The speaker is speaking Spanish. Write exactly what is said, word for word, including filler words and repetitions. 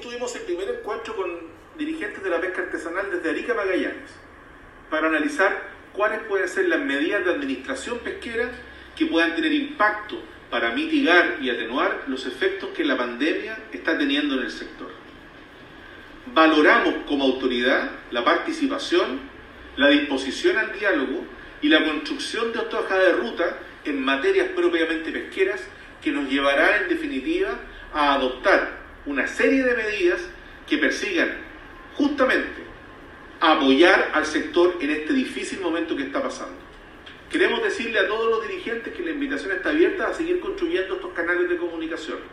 tuvimos el primer encuentro con dirigentes de la pesca artesanal desde Arica a Magallanes para analizar cuáles pueden ser las medidas de administración pesquera que puedan tener impacto para mitigar y atenuar los efectos que la pandemia está teniendo en el sector. Valoramos como autoridad la participación, la disposición al diálogo y la construcción de esta hoja de ruta en materias propiamente pesqueras que nos llevará en definitiva a adoptar una serie de medidas que persigan justamente apoyar al sector en este difícil momento que está pasando. Queremos decirle a todos los dirigentes que la invitación está abierta a seguir construyendo estos canales de comunicación.